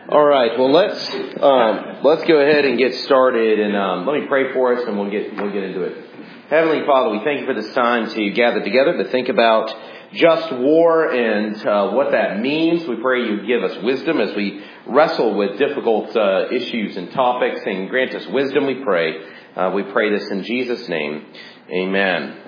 All right. Well, let's go ahead and get started, and let me pray for us, and we'll get into it. Heavenly Father, we thank you for this time to gather together to think about just war and what that means. We pray you give us wisdom as we wrestle with difficult issues and topics, and grant us wisdom. We pray this in Jesus' name. Amen.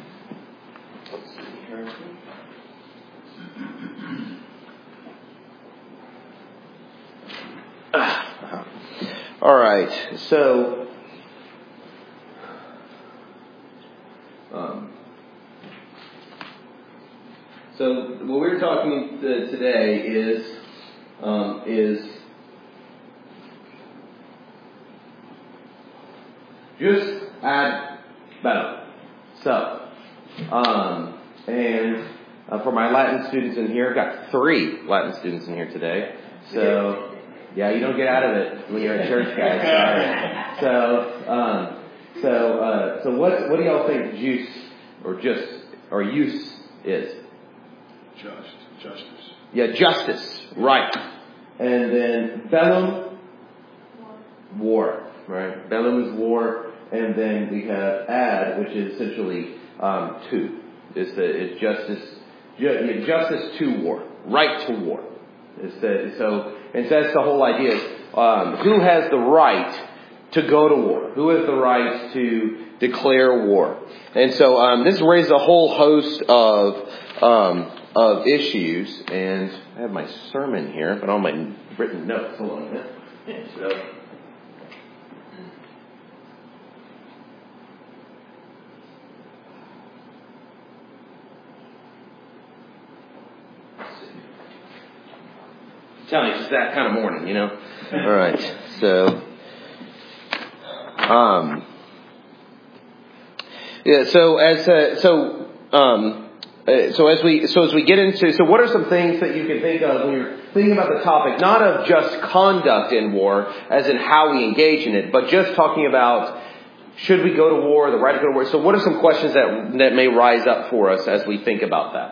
All right, so what we're talking today is just add better. So, and for my Latin students in here, I've got 3 Latin students in here today. So. Yeah, you don't get out of it when you're in church, guys. So what do y'all think juice or use is? Justice. Yeah, justice. Right. And then bellum, war. Right. Bellum is war, and then we have ad, which is essentially to. It's justice. Justice to war. Right to war. And so that's the whole idea. Who has the right to go to war? Who has the right to declare war? And so this raises a whole host of issues. And I have my sermon here, but on my written notes. Hold on a minute. So, telling you, it's just that kind of morning, you know. All right, so as we get into, what are some things that you can think of when you're thinking about the topic, not of just conduct in war, as in how we engage in it, but just talking about should we go to war, the right to go to war. So what are some questions that may rise up for us as we think about that?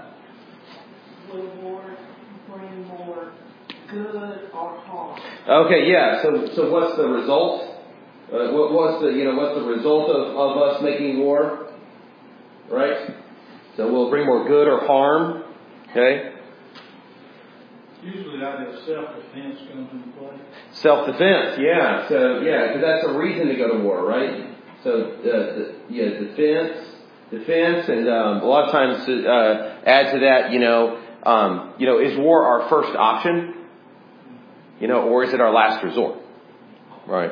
Good or harm. Okay, yeah. So what's the result? What's the result of us making war? Right. So will it bring more good or harm? Okay. Usually, the idea of self-defense comes into play. Self-defense, yeah. So because that's a reason to go to war, right? So defense, and a lot of times add to that, is war our first option? Or is it our last resort? Right.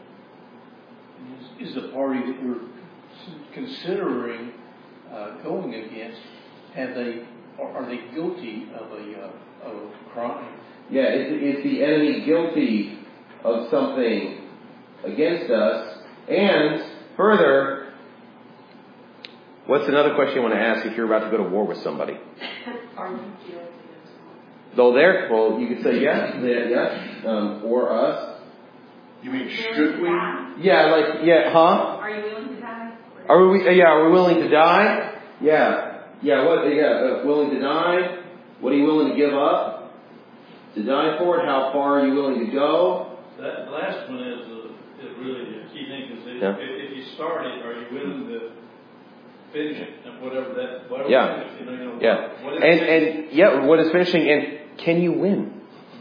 Is the party that we're considering going against, are they guilty of a crime? Yeah, is the enemy guilty of something against us? And further, what's another question you want to ask if you're about to go to war with somebody? Are you guilty? Well, you could say yes, or us. You mean should we? Yeah, huh? Are you willing to die? Are we willing to die? Willing to die? What are you willing to give up to die for it? How far are you willing to go? That last one is really the key thing. If you start it, are you willing to finish it? And whatever. What is finishing? And can you win?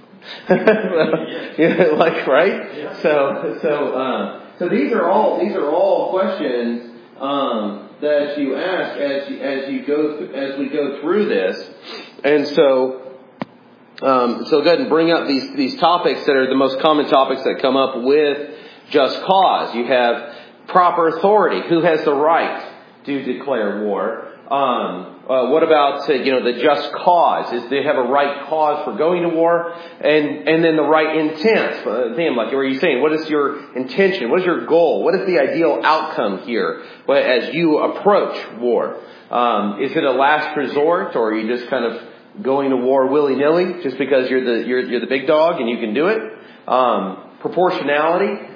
Right? Yeah. So these are all questions that you ask as we go through this, and so go ahead and bring up these topics that are the most common topics that come up with just cause. You have proper authority. Who has the right to declare war? What about the just cause? Is they have a right cause for going to war, and then the right intent? Like where you're saying, what is your intention? What is your goal? What is the ideal outcome here as you approach war? Is it a last resort, or are you just kind of going to war willy-nilly just because you're the big dog and you can do it? Proportionality.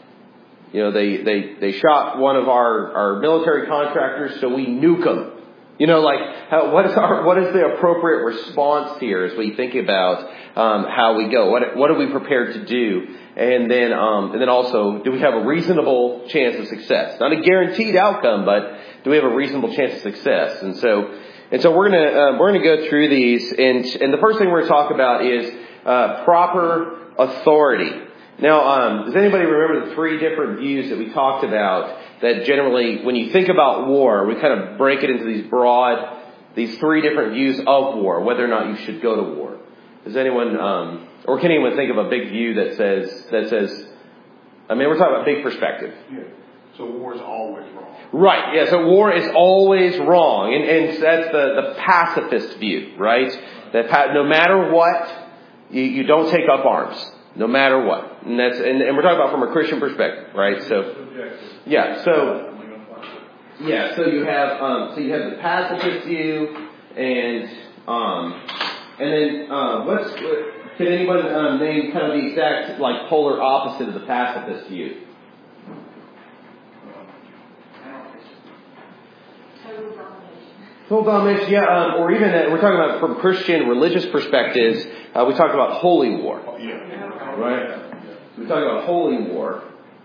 They shot one of our military contractors, so we nuke them. what is the appropriate response here as we think about how we go? What are we prepared to do? And then also, do we have a reasonable chance of success? Not a guaranteed outcome, but do we have a reasonable chance of success? And so we're gonna go through these, and the first thing we're gonna talk about is proper authority. Now, does anybody remember the three different views that we talked about? That generally, when you think about war, we kind of break it into these three different views of war, whether or not you should go to war. Does anyone, or can anyone think of a big view that says, I mean, we're talking about big perspective. Yeah. So war is always wrong. Right, yeah, so war is always wrong. And that's the pacifist view, right? That no matter what, you don't take up arms. No matter what. And we're talking about from a Christian perspective, right? So, yeah, so you have the pacifist view, and then can anyone name kind of the exact polar opposite of the pacifist view? Total domination, yeah, or even we're talking about from Christian religious perspectives. We talked about holy war, right? We talk about holy war.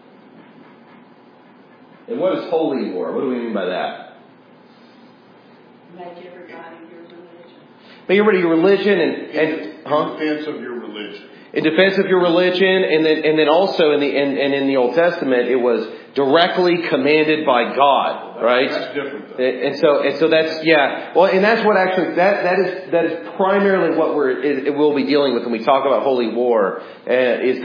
And what is holy war? What do we mean by that? Make everybody your religion. Make everybody your religion, In defense of your religion. In defense of your religion, and then also in the Old Testament, it was directly commanded by God, right? That's different, though. And so that's, yeah. Well, and that's what actually that is primarily what we'll be dealing with when we talk about holy war. Is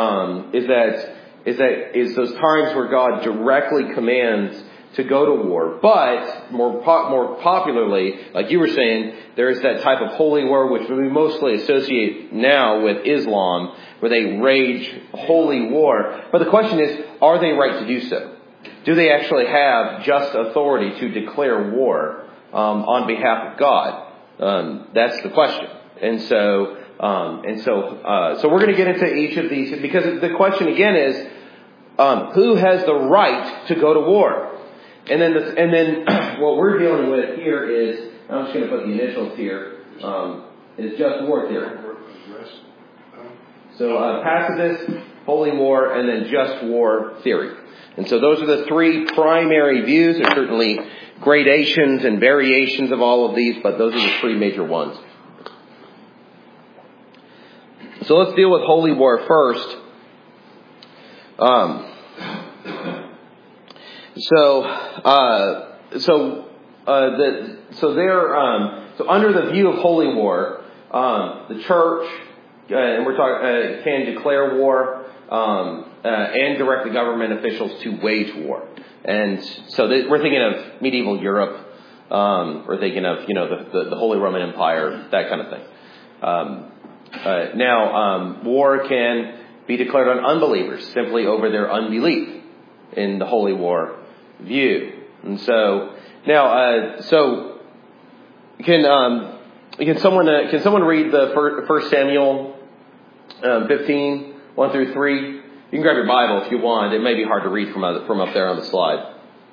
those times where God directly commands to go to war. But more popularly, like you were saying, there is that type of holy war which we mostly associate now with Islam, where they wage holy war. But the question is, are they right to do so? Do they actually have just authority to declare war on behalf of God? That's the question. So we're going to get into each of these, because the question again is, who has the right to go to war? And then what we're dealing with here is, I'm just going to put the initials here, is just war theory. So pacifist, holy war, and then just war theory. And so those are the three primary views. There's certainly gradations and variations of all of these, but those are the three major ones. So let's deal with holy war first. So under the view of holy war, the church, and we're talking, can declare war, and direct the government officials to wage war. And so we're thinking of medieval Europe. We're thinking of, the Holy Roman Empire, that kind of thing. Now, war can be declared on unbelievers simply over their unbelief in the holy war view. And so now, can someone read the 1 Samuel 15, 1 through 3? You can grab your Bible if you want. It may be hard to read from up there on the slide.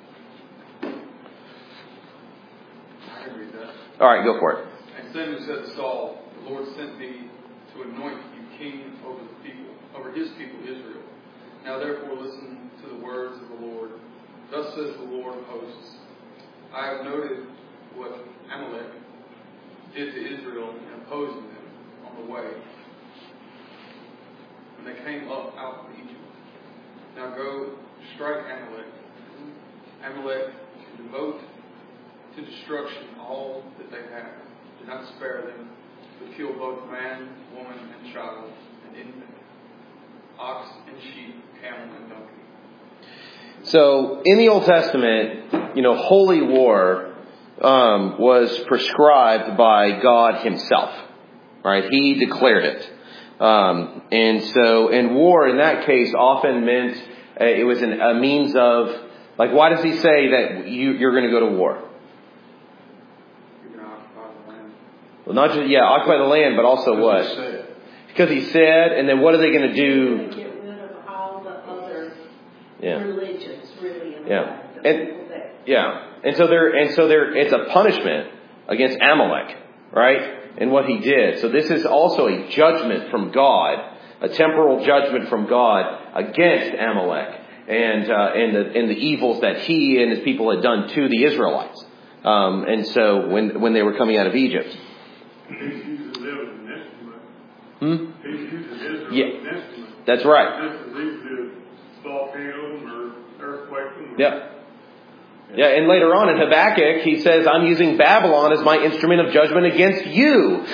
I can read that. All right, go for it. And Samuel said to Saul, "The Lord sent me to anoint you king over his people Israel. Now therefore listen to the words of the Lord. Thus says the Lord of hosts, I have noted what Amalek did to Israel in opposing them on the way when they came up out of Egypt. Now go strike Amalek. Amalek to devote to destruction all that they have. Do not spare them, but kill both man, woman, and child, and infant, ox and sheep, camel and donkey." So in the Old Testament, holy war was prescribed by God Himself, right? He declared it, and war in that case often meant it was a means of, why does He say that you're going to go to war? You're going to occupy the land. Well, not just occupy the land, but also what? Because He said, and then what are they going to do? To get rid of all the other Yeah. religions, really. In Yeah. the And And so it's a punishment against Amalek, right? And what he did. So this is also a judgment from God, a temporal judgment from God against Amalek and the evils that he and his people had done to the Israelites. And so when they were coming out of Egypt. Yeah, that's right. Yeah. Yeah, and later on in Habakkuk, he says, I'm using Babylon as my instrument of judgment against you.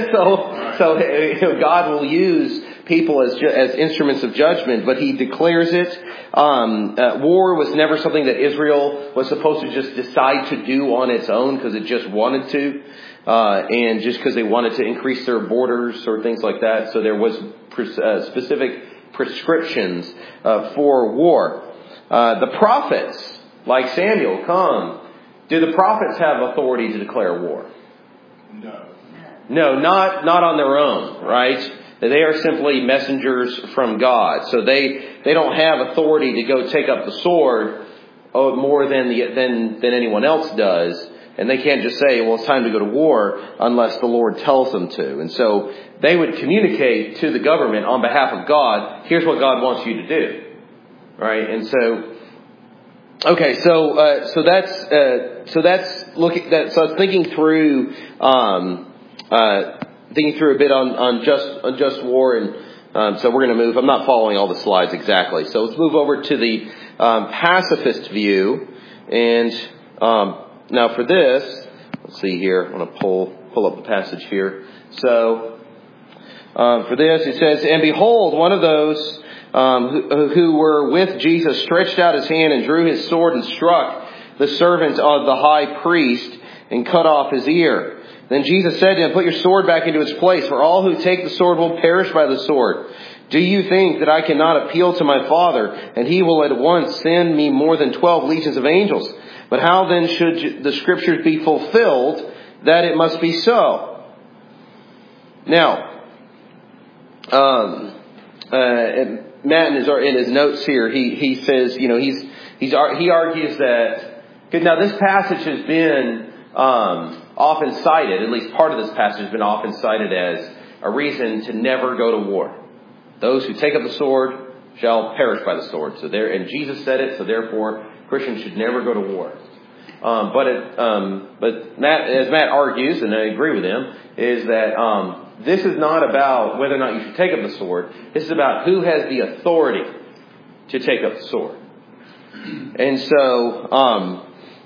So God will use people as instruments of judgment, but he declares it. War was never something that Israel was supposed to just decide to do on its own because it just wanted to, and just because they wanted to increase their borders or things like that. So there was specific prescriptions for war. The prophets, like Samuel, come. Do the prophets have authority to declare war? No, not on their own, right? They are simply messengers from God. So they don't have authority to go take up the sword more than anyone else does. And they can't just say, well, it's time to go to war unless the Lord tells them to. And so they would communicate to the government on behalf of God, here's what God wants you to do. Right? And so, okay, so that's looking, so thinking through, thinking through a bit on just war, and so we're going to move. I'm not following all the slides exactly, so let's move over to the pacifist view. And now for this, let's see here. I'm going to pull up the passage here. So for this, it says, "And behold, one of those who were with Jesus stretched out his hand and drew his sword and struck the servant of the high priest and cut off his ear. Then Jesus said to him, put your sword back into its place, for all who take the sword will perish by the sword. Do you think that I cannot appeal to my Father, and he will at once send me more than 12 legions of angels? But how then should the scriptures be fulfilled that it must be so?" Now, Matt in his notes here, he says, he argues that, now this passage has been often cited, at least part of this passage has been often cited as a reason to never go to war. Those who take up the sword shall perish by the sword. And Jesus said it, so therefore Christians should never go to war. But Matt, as Matt argues, and I agree with him, is that this is not about whether or not you should take up the sword. This is about who has the authority to take up the sword. And so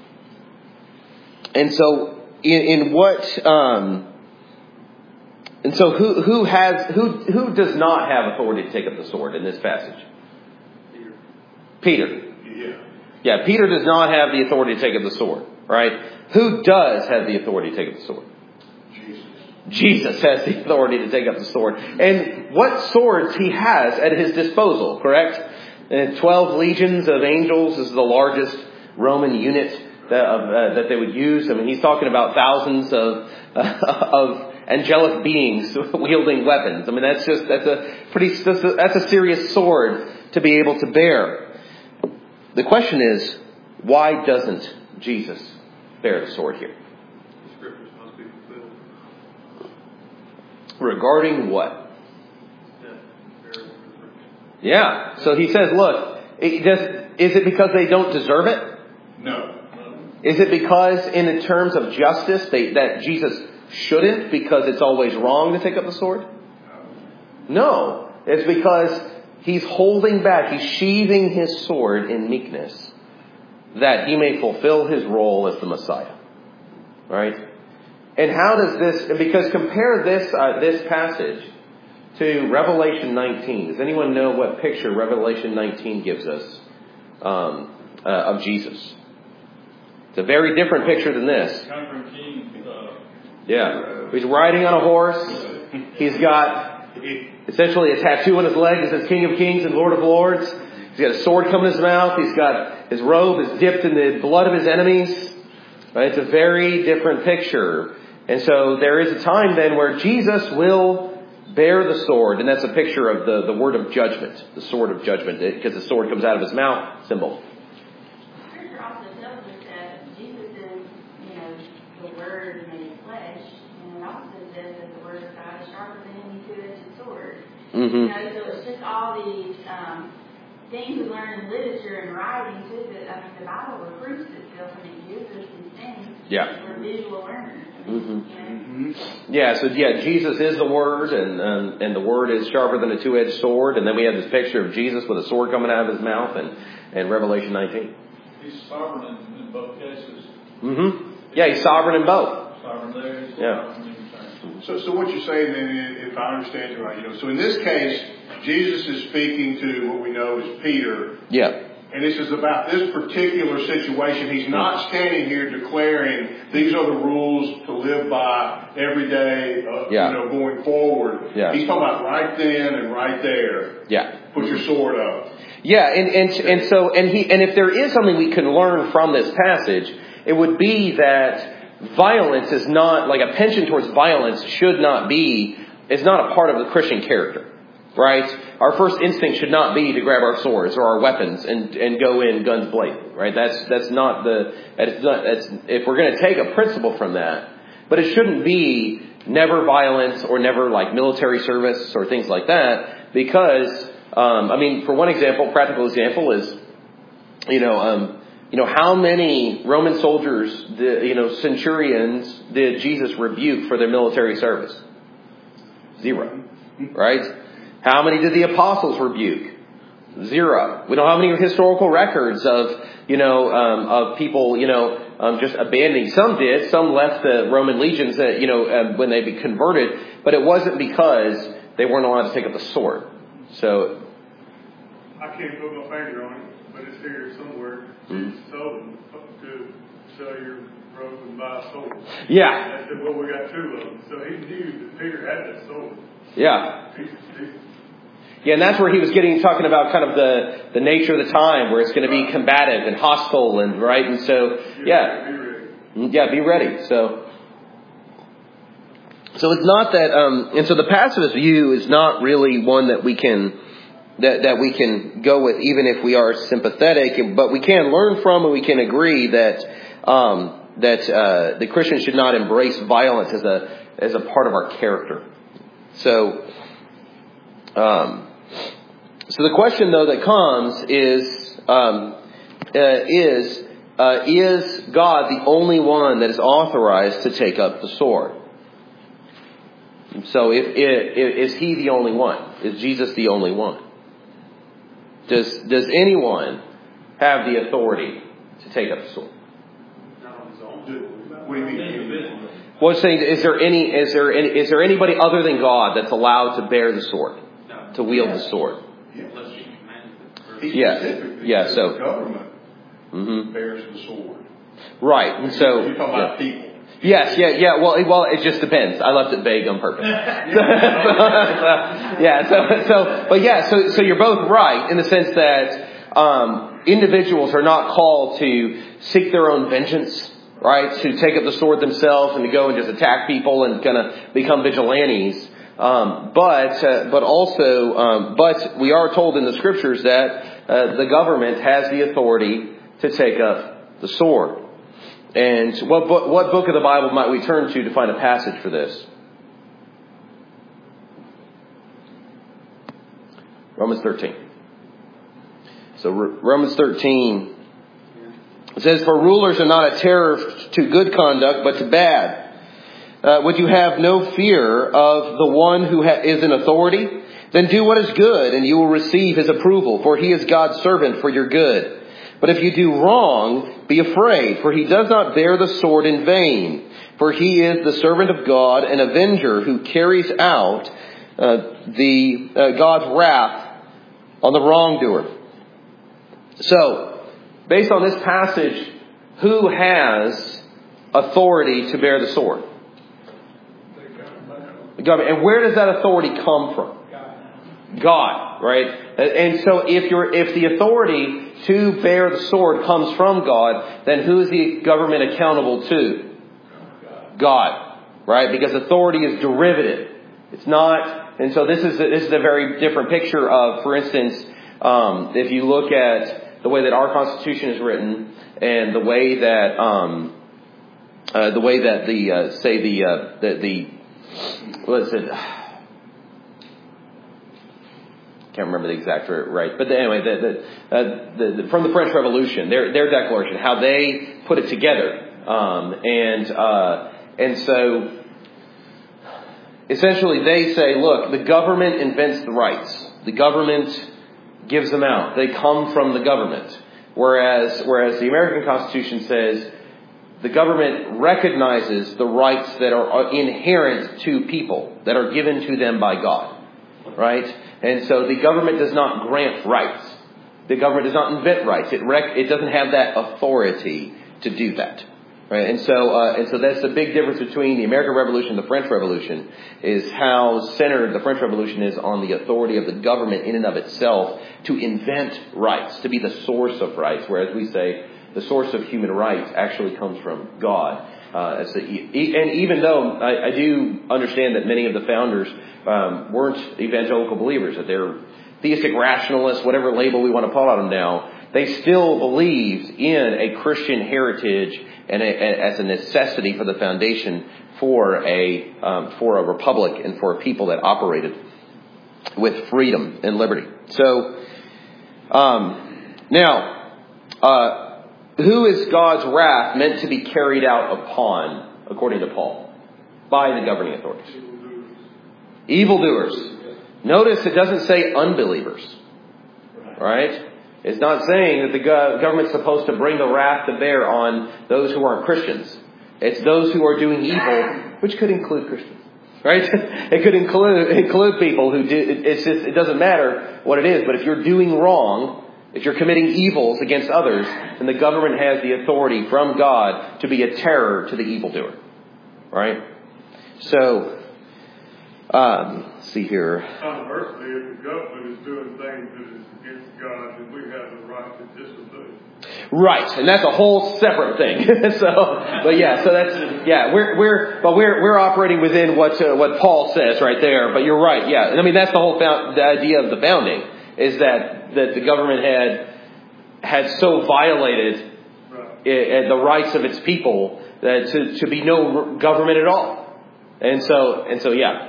who does not have authority to take up the sword in this passage? Peter. Yeah, Peter does not have the authority to take up the sword, right? Who does have the authority to take up the sword? Jesus has the authority to take up the sword. And what swords he has at his disposal, correct? 12 legions of angels is the largest Roman unit that they would use. I mean, he's talking about thousands of angelic beings wielding weapons. I mean, that's a serious sword to be able to bear. The question is, why doesn't Jesus bear the sword here? The scriptures must be fulfilled. Regarding what? Yeah. So he says, look, is it because they don't deserve it? No. Is it because in terms of justice that Jesus shouldn't because it's always wrong to take up the sword? No. It's because he's holding back. He's sheathing his sword in meekness that he may fulfill his role as the Messiah. Right? And how does this, because compare this passage to Revelation 19. Does anyone know what picture Revelation 19 gives us of Jesus? It's a very different picture than this. Conquering King. Yeah. He's riding on a horse. He's got essentially a tattoo on his leg that says King of Kings and Lord of Lords. He's got a sword coming in his mouth. He's got his robe is dipped in the blood of his enemies. Right? It's a very different picture. And so there is a time then where Jesus will bear the sword. And that's a picture of the word of judgment, the sword of judgment, because the sword comes out of his mouth, symbol. Scripture also tells us that Jesus sharper than any two-edged sword. Mm-hmm. You know, so it's just all these things we learn in literature and writing too. That I mean, the Bible recruits itself and it gives us these things. Yeah. We're visual learners. Jesus is the Word, and the Word is sharper than a two-edged sword. And then we have this picture of Jesus with a sword coming out of his mouth, and Revelation 19. He's sovereign in both cases. Mm-hmm. Yeah, he's sovereign in both. Sovereign there. He's Yeah. sovereign in return. So what you're saying then, if I understand you right, so in this case, Jesus is speaking to what we know as Peter. Yeah. And this is about this particular situation. He's not standing here declaring these are the rules to live by every day, going forward. Yeah. He's talking about right then and right there. Yeah. Put your sword up. Yeah, and if there is something we can learn from this passage, it would be that violence is not, like a penchant towards violence is not a part of the Christian character. Right? Our first instinct should not be to grab our swords or our weapons and go in guns blazing. Right? That's not if we're going to take a principle from that, but it shouldn't be never violence or never like military service or things like that, because for one example, practical example is, how many Roman soldiers, centurions did Jesus rebuke for their military service? 0. Right? How many did the apostles rebuke? 0. We don't have any historical records of people, just abandoning. Some did. Some left the Roman legions, when they be converted. But it wasn't because they weren't allowed to take up the sword. So I can't put my finger on it, but it's here somewhere. Jesus told them to sell your robe and buy a sword. Yeah. They said, well, we got 2 of them. So he knew that Peter had that sword. Yeah. Yeah, and that's where he was talking about kind of the nature of the time, where it's going to be combative and hostile, and right, and so be ready. So it's not that, and so the pacifist view is not really one that we can go with, even if we are sympathetic. But we can learn from, and we can agree that the Christian should not embrace violence as a part of our character. So the question, though, that comes is God the only one that is authorized to take up the sword? So is he the only one? Is Jesus the only one? Does anyone have the authority to take up the sword? Not on his own. What do you mean? Well, it's saying, is there anybody other than God that's allowed to bear the sword, to wield the sword? Yeah. So the government bears the sword. Right, and so you're talking about people. Yes, yeah. Well, it just depends. I left it vague on purpose. So you're both right in the sense that individuals are not called to seek their own vengeance, right? To take up the sword themselves and to go and just attack people and kind of become vigilantes. But we are told in the scriptures that the government has the authority to take up the sword. And what book of the Bible might we turn to find a passage for this? Romans 13. So Romans 13, it says, "For rulers are not a terror to good conduct, but to bad. Would you have no fear of the one who is in authority? Then do what is good, and you will receive his approval, for he is God's servant for your good. But if you do wrong, be afraid, for he does not bear the sword in vain. For he is the servant of God, an avenger who carries out God's wrath on the wrongdoer." So, based on this passage, who has authority to bear the sword? The government. And where does that authority come from? God, right? And so if the authority to bear the sword comes from God, then who is the government accountable to? God, right? Because authority is derivative. It's not, and so this is a very different picture of, for instance, if you look at the way that our Constitution is written and the way that what is it? can't remember the exact right. But anyway, from the French Revolution, their declaration, how they put it together. And so essentially they say, look, the government invents the rights. The government gives them out. They come from the government. Whereas the American Constitution says the government recognizes the rights that are inherent to people, that are given to them by God. Right? And so the government does not grant rights. The government does not invent rights. It doesn't have that authority to do that. Right? And so that's the big difference between the American Revolution and the French Revolution, is how centered the French Revolution is on the authority of the government in and of itself to invent rights, to be the source of rights, whereas we say the source of human rights actually comes from God. And even though I do understand that many of the founders weren't evangelical believers, that they're theistic rationalists, whatever label we want to put on them now, they still believed in a Christian heritage and as a necessity for the foundation for a republic and for a people that operated with freedom and liberty. So now, who is God's wrath meant to be carried out upon, according to Paul, by the governing authorities? Evildoers. Notice it doesn't say unbelievers. Right? It's not saying that the government's supposed to bring the wrath to bear on those who aren't Christians. It's those who are doing evil, which could include Christians. Right? It could include people who do. It doesn't matter what it is, but if you're doing wrong, if you're committing evils against others, then the government has the authority from God to be a terror to the evildoer. Right? So, let's see here. Conversely, if the government is doing things that is against God, then we have the right to disobey. Right, and that's a whole separate thing. We're operating within what Paul says right there. But you're right, yeah. And I mean, that's the whole the idea of the founding, is that the government had so violated the rights of its people that to be no government at all. And so yeah.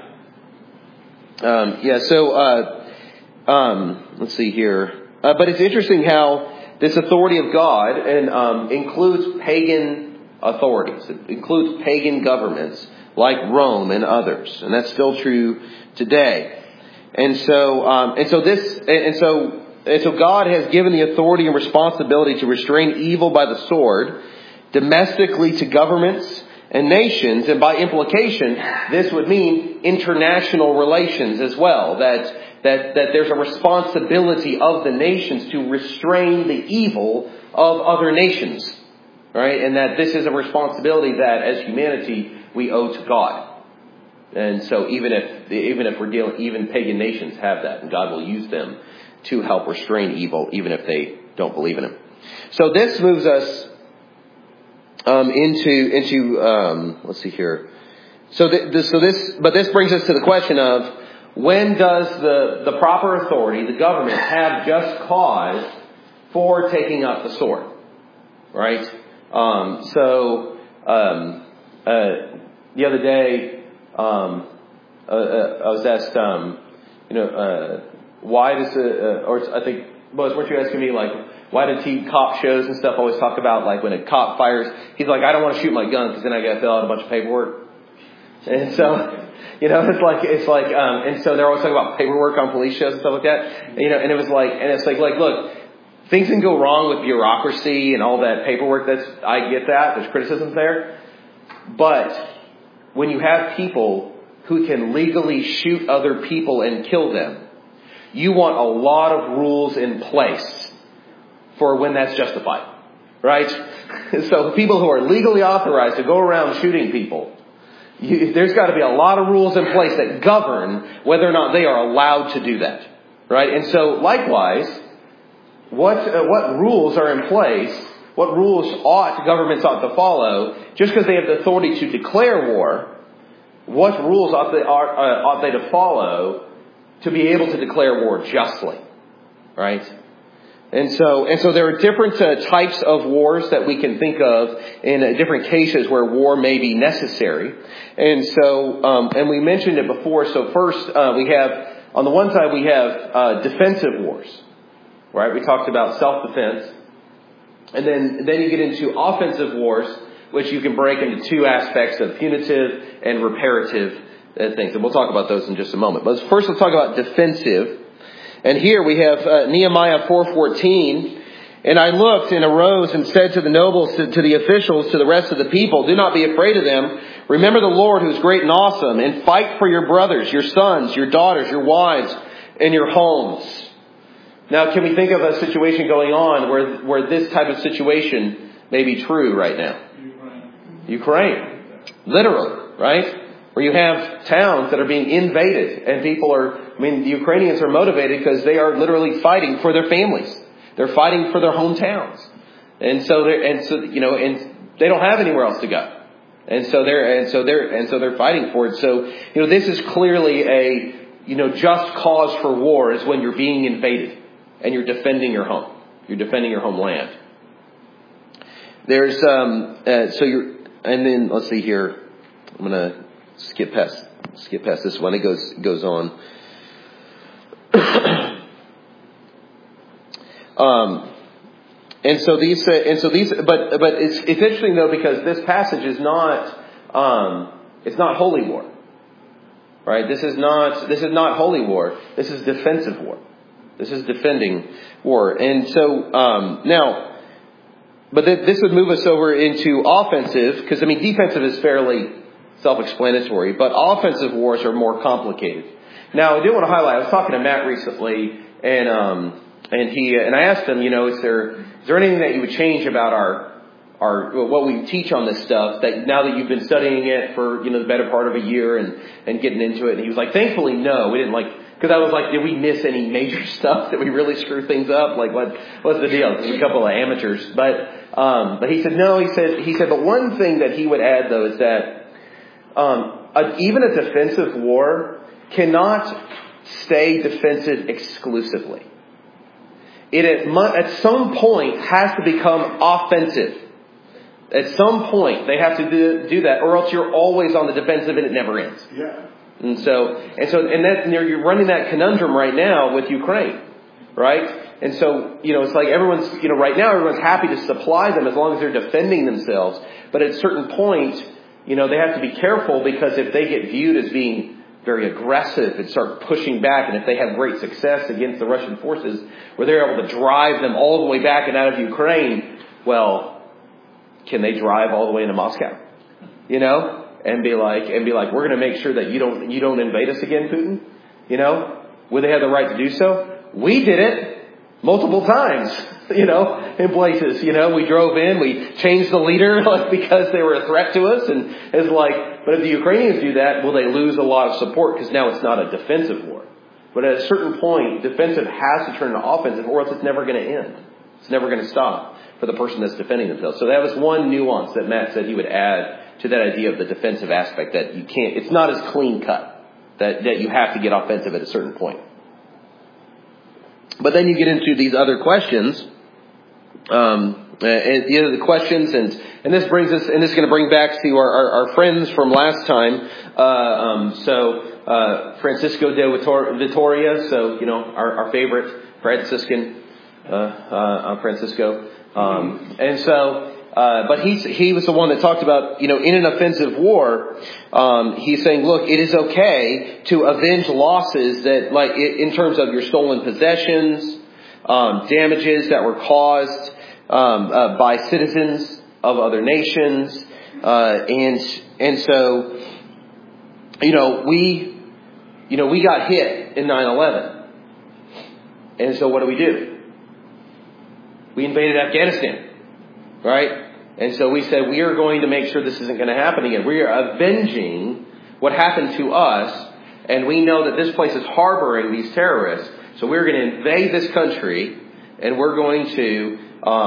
Let's see here. But it's interesting how this authority of God includes pagan authorities. It includes pagan governments like Rome and others, and that's still true today. And so God has given the authority and responsibility to restrain evil by the sword, domestically to governments and nations, and by implication, this would mean international relations as well. That there's a responsibility of the nations to restrain the evil of other nations, right? And that this is a responsibility that, as humanity, we owe to God. And so, even if we're dealing, even pagan nations have that, and God will use them to help restrain evil, even if they don't believe in Him. So this moves us into let's see here. But this brings us to the question of, when does the proper authority, the government, have just cause for taking up the sword? Right? The other day, I was asked, why does weren't you asking me, like, why do cop shows and stuff always talk about, like, when a cop fires, he's like, I don't want to shoot my gun because then I got to fill out a bunch of paperwork. And so, it's like, and so they're always talking about paperwork on police shows and stuff like that. And it's like, look, things can go wrong with bureaucracy and all that paperwork. I get that. There's criticisms there. But when you have people who can legally shoot other people and kill them, you want a lot of rules in place for when that's justified. Right? So people who are legally authorized to go around shooting people, there's got to be a lot of rules in place that govern whether or not they are allowed to do that. Right? And so likewise, what rules are in place, what rules governments ought to follow, just because they have the authority to declare war, what rules ought they to follow to be able to declare war justly? Right? And so there are different types of wars that we can think of in different cases where war may be necessary. And so, and we mentioned it before. So first, we have on the one side we have defensive wars, right? We talked about self-defense. And then you get into offensive wars, which you can break into two aspects of punitive and reparative things. And we'll talk about those in just a moment. But first let's talk about defensive. And here we have Nehemiah 4:14. And I looked and arose and said to the nobles, to the officials, to the rest of the people, do not be afraid of them. Remember the Lord who is great and awesome, and fight for your brothers, your sons, your daughters, your wives, and your homes. Now, can we think of a situation going on where this type of situation may be true right now? Ukraine. Literally, right? Where you have towns that are being invaded and the Ukrainians are motivated because they are literally fighting for their families. They're fighting for their hometowns. And so they don't have anywhere else to go. And so they're fighting for it. So, this is clearly a, just cause for war is when you're being invaded and you're defending your home. You're defending your homeland. There's, and then let's see here. I'm going to skip past this one. It goes on. But it's interesting though, because this passage is not, it's not holy war, right? This is not holy war. This is defensive war. This is defending war. And so, this would move us over into offensive, because defensive is fairly self-explanatory, but offensive wars are more complicated. Now, I do want to highlight, I was talking to Matt recently, and I asked him, is there anything that you would change about our what we teach on this stuff, that now that you've been studying it for, the better part of a year and getting into it? And he was like, thankfully, no, we didn't because I was like, did we miss any major stuff? Did we really screw things up? What's the deal? There's a couple of amateurs. But he said, no, he said, but one thing that he would add though is that, even a defensive war cannot stay defensive exclusively. It at some point has to become offensive. At some point they have to do that, or else you're always on the defensive and it never ends. Yeah. And you're running that conundrum right now with Ukraine, right? And so, it's like everyone's, right now everyone's happy to supply them as long as they're defending themselves. But at a certain point, they have to be careful, because if they get viewed as being very aggressive and start pushing back, and if they have great success against the Russian forces, where they're able to drive them all the way back and out of Ukraine, well, can they drive all the way into Moscow? And be like, we're going to make sure that you don't invade us again, Putin? Would they have the right to do so? We did it multiple times, in places. We drove in, we changed the leader because they were a threat to us, and it's like, but if the Ukrainians do that, will they lose a lot of support? Because now it's not a defensive war. But at a certain point, defensive has to turn into offensive, or else it's never going to end. It's never going to stop for the person that's defending themselves. So that was one nuance that Matt said he would add to that idea of the defensive aspect, that it's not as clean cut, that you have to get offensive at a certain point. But then you get into these other questions, and the questions, and this brings us, and this is going to bring back to our friends from last time. Francisco de Vitoria, so our favorite Franciscan, Francisco, and so. But he was the one that talked about, in an offensive war, he's saying, look, it is okay to avenge losses that, in terms of your stolen possessions, damages that were caused, by citizens of other nations, and so, we got hit in 9/11. And so what do? We invaded Afghanistan, right? And so we said, we are going to make sure this isn't going to happen again. We are avenging what happened to us, and we know that this place is harboring these terrorists. So we're going to invade this country, and we're going to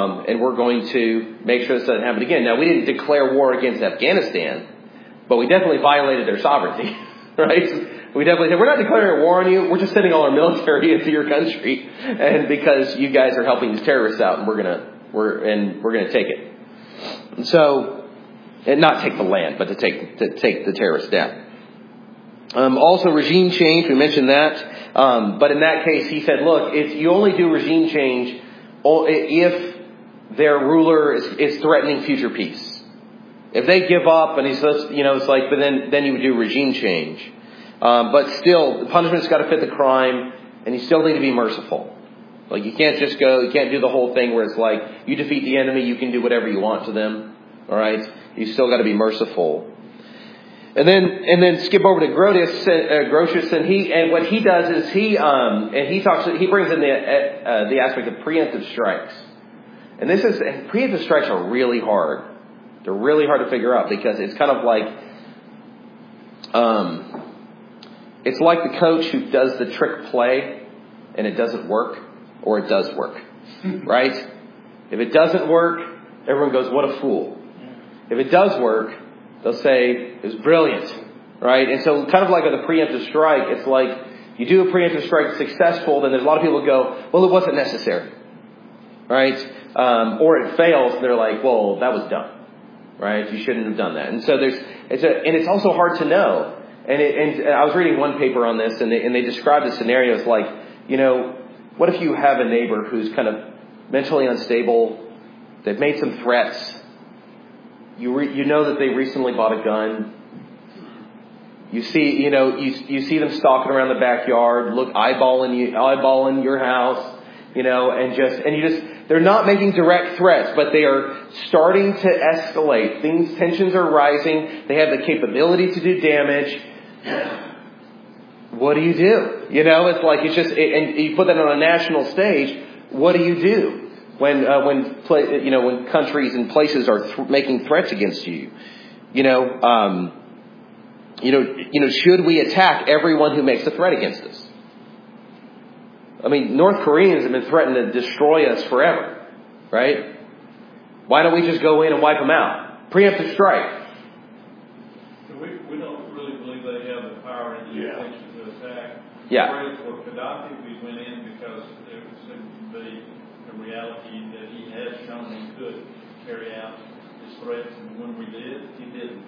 make sure this doesn't happen again. Now, we didn't declare war against Afghanistan, but we definitely violated their sovereignty, right? We definitely said, we're not declaring a war on you. We're just sending all our military into your country, and because you guys are helping these terrorists out, and we're gonna take it. And so, and not take the land, but to take the terrorists down. Also, regime change. We mentioned that. But in that case, he said, look, you only do regime change if their ruler is threatening future peace. If they give up and he's, it's like, but then you would do regime change. But still, the punishment's got to fit the crime, and you still need to be merciful. Like, you can't do the whole thing where it's like, you defeat the enemy, you can do whatever you want to them. Alright? You still got to be merciful. And then skip over to Grotius, and what he does is he brings in the aspect of preemptive strikes. And preemptive strikes are really hard. They're really hard to figure out because it's kind of like, it's like the coach who does the trick play and it doesn't work, or it does work, right? If it doesn't work, everyone goes, what a fool. If it does work, they'll say, it was brilliant, right? And so kind of like with a preemptive strike, it's like, you do a preemptive strike successful, then there's a lot of people who go, well, it wasn't necessary, right? Or it fails, and they're like, well, that was dumb. Right? You shouldn't have done that. And so it's also hard to know. And I was reading one paper on this, and they described the scenarios like, what if you have a neighbor who's kind of mentally unstable? They've made some threats. You know that they recently bought a gun. You see, you see them stalking around the backyard, eyeballing your house, they're not making direct threats, but they are starting to escalate. Tensions are rising. They have the capability to do damage. What do you do? It's like, and you put that on a national stage. What do you do when countries and places are making threats against you? Should we attack everyone who makes a threat against us? I mean, North Koreans have been threatening to destroy us forever, right? Why don't we just go in and wipe them out? Preemptive strike. We don't really believe they have the power and the intention to attack. Yeah. Whereas for Gaddafi, we went in because there seemed to be a reality that he has shown he could carry out his threats, and when we did, he didn't.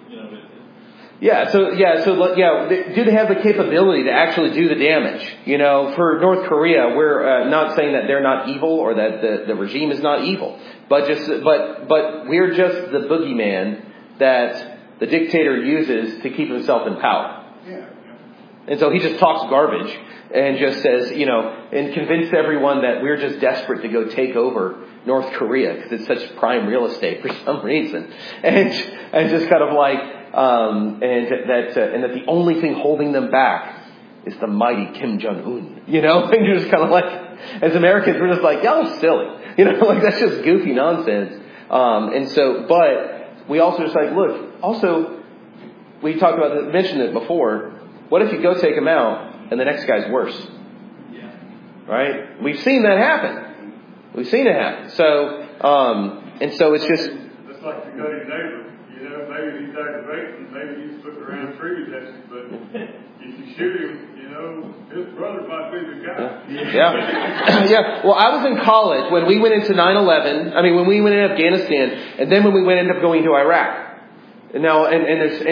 Do they have the capability to actually do the damage? For North Korea, we're not saying that they're not evil or that the regime is not evil, but we're just the boogeyman that the dictator uses to keep himself in power. Yeah. And so he just talks garbage and just says, and convince everyone that we're just desperate to go take over North Korea because it's such prime real estate for some reason, and just kind of like. And that the only thing holding them back is the mighty Kim Jong-un, and you're just kind of like, as Americans, we're just like, y'all are silly, like that's just goofy nonsense. But we also just like, look, also, we mentioned it before, what if you go take him out and the next guy's worse? Yeah. Right? We've seen that happen. We've seen it happen. So it's just. It's like you go to your neighbor. Maybe he's aggravating, maybe he's looking around trees at you, but if you shoot him, his brother might be the guy. Yeah. Well, I was in college when we went into 9/11. I mean, when we went into Afghanistan, and then when we ended up going to Iraq. And now, and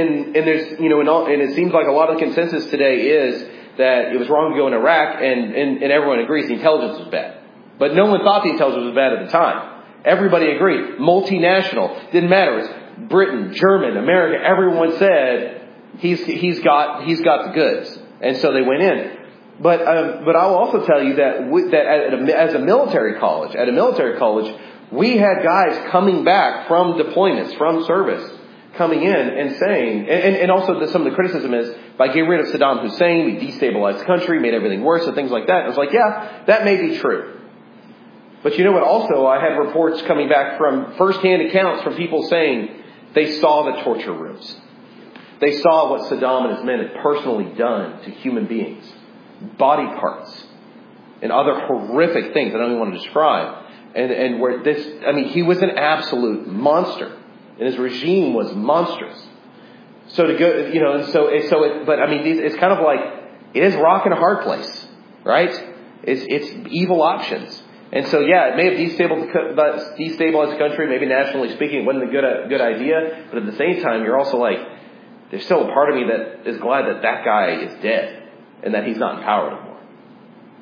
it seems like a lot of the consensus today is that it was wrong to go in Iraq, and everyone agrees the intelligence was bad. But no one thought the intelligence was bad at the time. Everybody agreed. Multinational. Didn't matter. It was Britain, German, America, everyone said he's got the goods, and so they went in. But I will also tell you that as a military college, we had guys coming back from deployments, from service, coming in and saying, and also some of the criticism is by getting rid of Saddam Hussein, we destabilized the country, made everything worse, and things like that. And I was like, yeah, that may be true. But you know what? Also, I had reports coming back from firsthand accounts from people saying they saw the torture rooms. They saw what Saddam and his men had personally done to human beings. Body parts and other horrific things I don't even want to describe. And where he was an absolute monster. And his regime was monstrous. So to go, it's kind of like, it is a rock and a hard place, right? It's evil options. And so, it may have destabilized the country. Maybe nationally speaking, it wasn't a good idea. But at the same time, you're also like, there's still a part of me that is glad that guy is dead and that he's not in power anymore.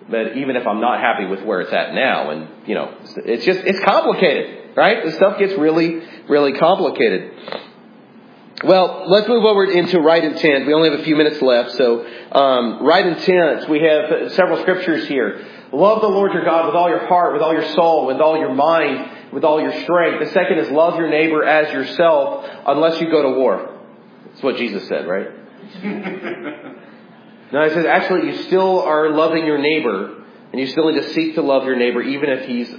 But even if I'm not happy with where it's at now, and, it's complicated, right? The stuff gets really, really complicated. Well, let's move over into right intent. We only have a few minutes left. So, right intent, we have several scriptures here. Love the Lord your God with all your heart, with all your soul, with all your mind, with all your strength. The second is love your neighbor as yourself, unless you go to war. That's what Jesus said, right? No, he says, actually, you still are loving your neighbor, and you still need to seek to love your neighbor, even if he's,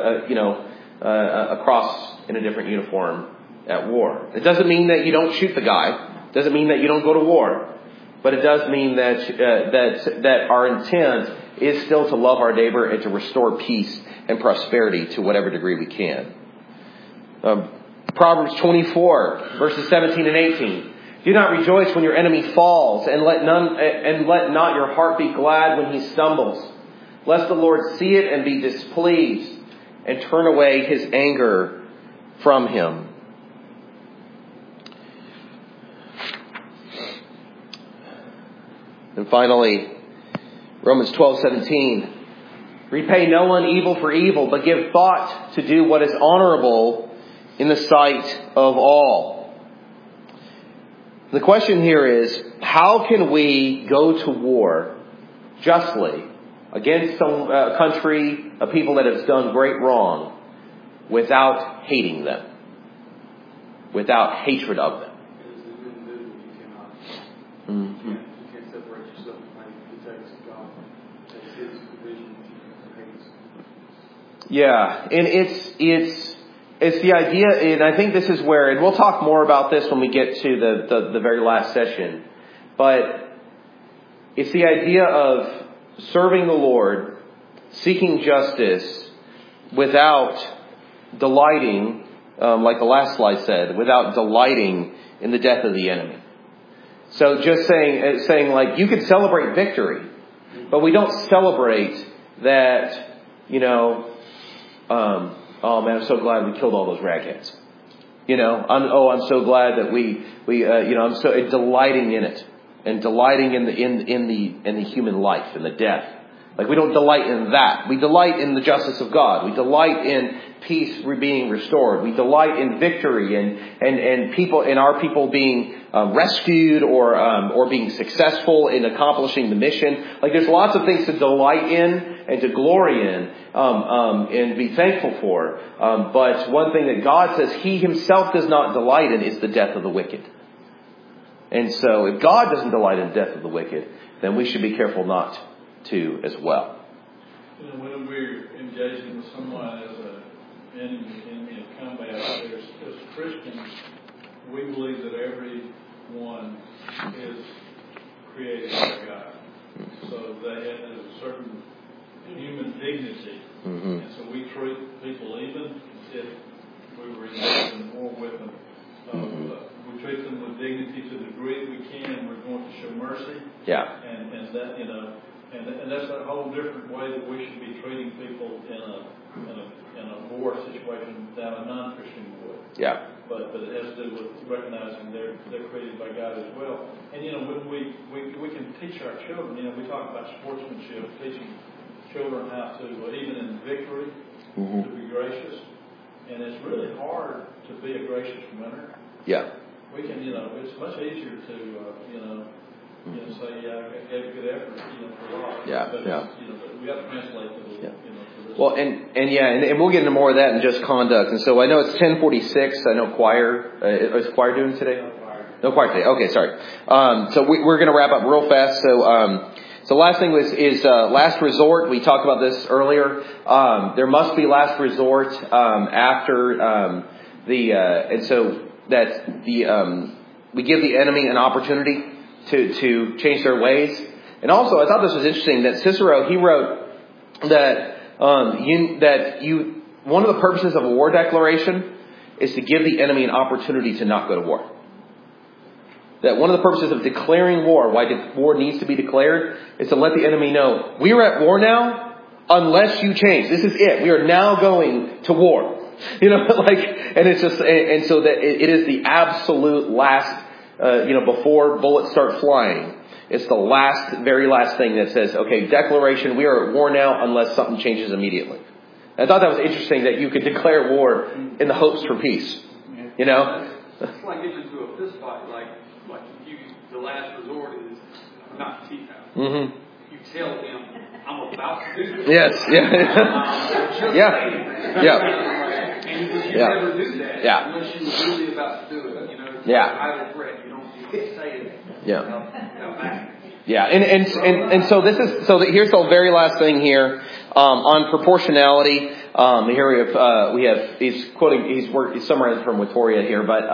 across in a different uniform at war. It doesn't mean that you don't shoot the guy. It doesn't mean that you don't go to war. But it does mean that our intent is still to love our neighbor and to restore peace and prosperity to whatever degree we can. Proverbs 24, verses 17 and 18. Do not rejoice when your enemy falls, and let not your heart be glad when he stumbles, lest the Lord see it and be displeased, and turn away his anger from him. And finally, Romans 12:17. Repay no one evil for evil, but give thought to do what is honorable in the sight of all. The question here is, how can we go to war justly against some country, a people that has done great wrong, without hating them, without hatred of them? Mm-hmm. Yeah, and it's the idea, and I think this is where, and we'll talk more about this when we get to the very last session, but it's the idea of serving the Lord, seeking justice, without delighting, like the last slide said, without delighting in the death of the enemy. So just saying like, you can celebrate victory, but we don't celebrate that, oh man, I'm so glad we killed all those ragheads. I'm so glad that I'm so delighting in it, and delighting in the human life and the death. Like, we don't delight in that. We delight in the justice of God. We delight in peace being restored. We delight in victory and people, in our people being rescued or being successful in accomplishing the mission. Like, there's lots of things to delight in and to glory in and be thankful for. But one thing that God says He Himself does not delight in is the death of the wicked. And so if God doesn't delight in the death of the wicked, then we should be careful not to as well. When we're engaging with someone as an enemy of combat, as Christians, we believe that everyone is created by God. So there's a certain human dignity. Mm-hmm. And so we treat people even if we were engaged in war with them. We treat them with dignity to the degree we can, and we're going to show mercy. Yeah. And that, and that's a whole different way that we should be treating people in a war situation than a non-Christian would. Yeah. But it has to do with recognizing they're created by God as well. And when we can teach our children, we talk about sportsmanship, teaching children how to, even in victory, to be gracious. And it's really hard to be a gracious winner. Yeah. We can, it's much easier to, say, I gave a good effort, for life. Yeah, but but we got to translate to the, to this. Well, and we'll get into more of that in just conduct. And so I know it's 10:46. I know choir, is choir doing today? No choir today. Okay, sorry. So we're going to wrap up real fast. So last thing is last resort. We talked about this earlier. There must be last resort after and so that we give the enemy an opportunity to change their ways. And also, I thought this was interesting that Cicero, he wrote that one of the purposes of a war declaration is to give the enemy an opportunity to not go to war. That one of the purposes of declaring war, why war needs to be declared, is to let the enemy know, we are at war now unless you change. This is it. We are now going to war. And it's just, and so that it is the absolute last, before bullets start flying. It's the very last thing that says, okay, declaration, we are at war now unless something changes immediately. I thought that was interesting that you could declare war in the hopes for peace. You know? It's like getting into a fist fight. Like the last resort is not teeth out. Mm-hmm. You tell them, I'm about to do this. Yes. Yeah. Yeah. And you never do that unless you're really about to do it. You know, it's yeah. like idle threat. You don't say it. Yeah. Yeah, and so here's the very last thing here on proportionality. Here he's summarizing from Vittoria here, but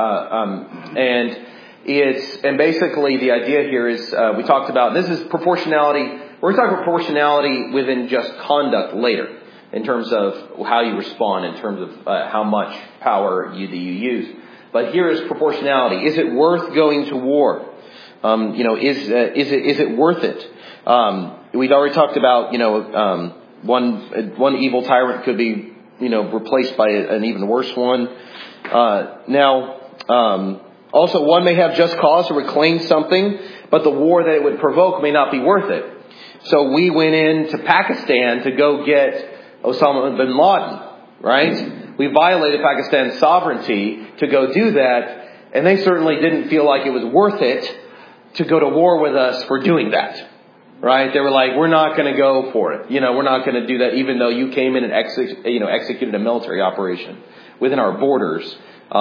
and basically the idea here is we talked about this is proportionality. We're talking about proportionality within just conduct later, in terms of how you respond, in terms of how much power you use. But here is proportionality. Is it worth going to war? Is it worth it? We'd already talked about, one evil tyrant could be, replaced by an even worse one. Also one may have just cause to reclaim something, but the war that it would provoke may not be worth it. So we went into Pakistan to go get Osama bin Laden, right? We violated Pakistan's sovereignty to go do that, and they certainly didn't feel like it was worth it to go to war with us for doing that, right? They were like, we're not going to go for it. We're not going to do that, even though you came in and executed a military operation within our borders.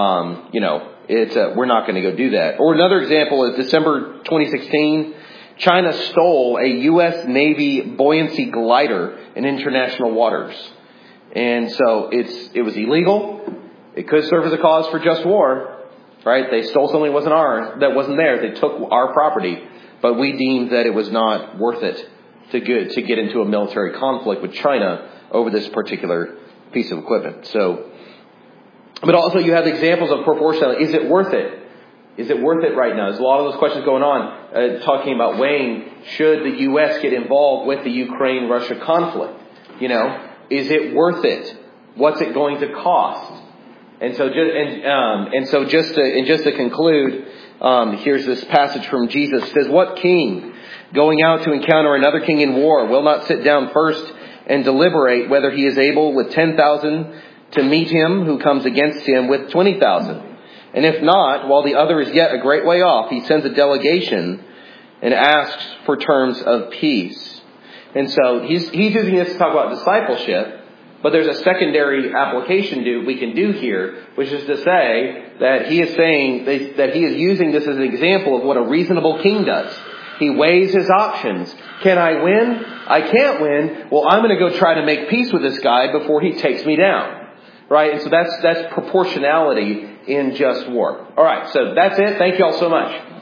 We're not going to go do that. Or another example is December 2016, China stole a U.S. Navy buoyancy glider in international waters. And so it was illegal. It could serve as a cause for just war. Right? They stole something that wasn't there. They took our property, but we deemed that it was not worth it to get into a military conflict with China over this particular piece of equipment. So, but also you have examples of proportionality. Is it worth it? Is it worth it right now? There's a lot of those questions going on, talking about weighing, should the U.S. get involved with the Ukraine-Russia conflict? Is it worth it? What's it going to cost? And so, just to conclude, here's this passage from Jesus. It says, "What king, going out to encounter another king in war, will not sit down first and deliberate whether he is able with 10,000 to meet him who comes against him with 20,000? And if not, while the other is yet a great way off, he sends a delegation and asks for terms of peace." And so he's using this to talk about discipleship. But there's a secondary application we can do here, which is to say that he is saying that he is using this as an example of what a reasonable king does. He weighs his options. Can I win? I can't win. Well, I'm going to go try to make peace with this guy before he takes me down. Right? And so that's proportionality in just war. All right. So that's it. Thank you all so much.